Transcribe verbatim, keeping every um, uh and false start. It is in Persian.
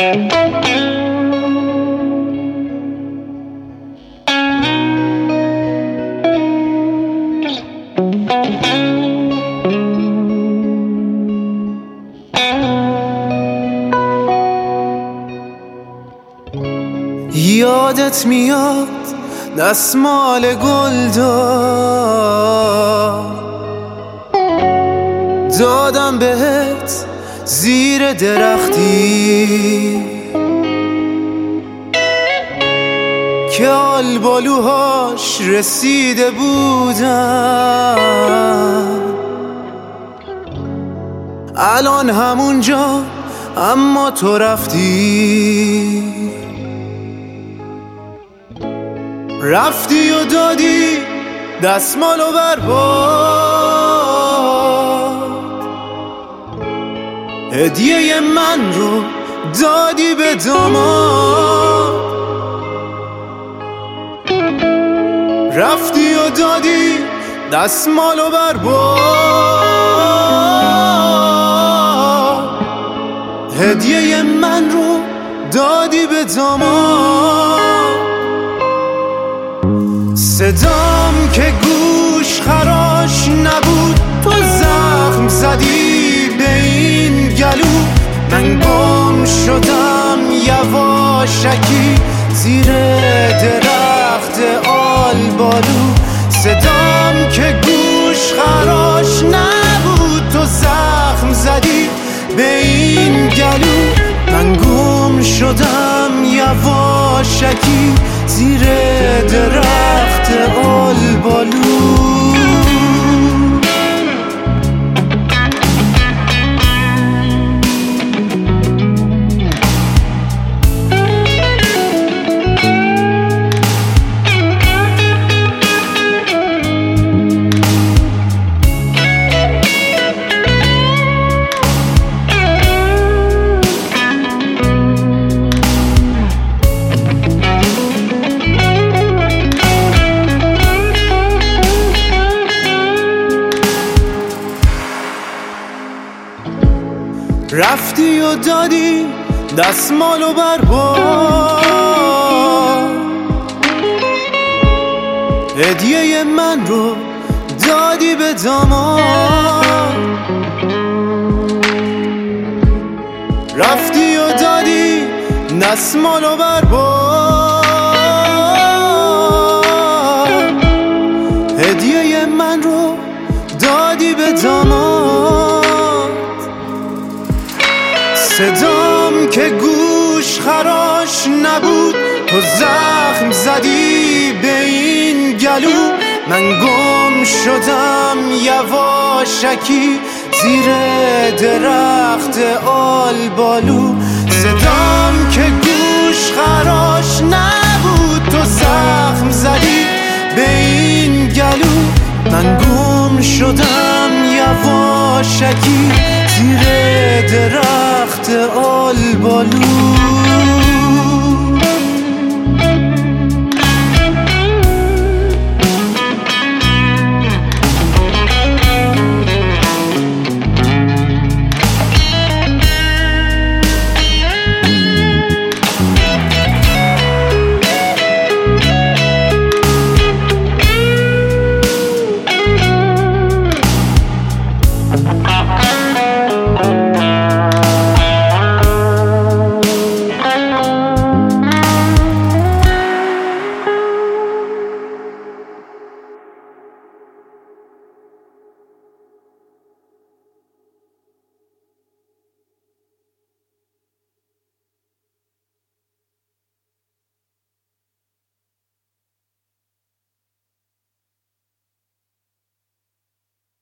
یادت میاد دستمال گل داد دادم بهت زیر درختی که آلبالوهاش رسیده بودن. الان همونجا اما تو رفتی رفتی و دادی دستمالو برباد، هدیه من رو دادی به داماد. رفتی و دادی دستمالو برباد، هدیه من رو دادی به داماد. صدام که گوش خراش نبود تو زخم زدی به این گلو. من گم شدم یواشکی زیر درخت آلبالو. صدام که گوش خراش نبود تو زخم زدی به این گلو. من گم شدم یواشکی زیر درخت آلبالو. رفتی و دادی دستمالو برباد، هدیه من رو دادی به داماد. رفتی و دادی دستمالو برباد، هدیه من رو دادی به داماد. صدام که گوش خراش نبود تو زخم زدی به این گلو. من گم شدم یواشکی زیر درخت آلبالو. صدام که گوش خراش نبود تو زخم زدی به این گلو. من گم شدم یواشکی زیر درخت آلبالو.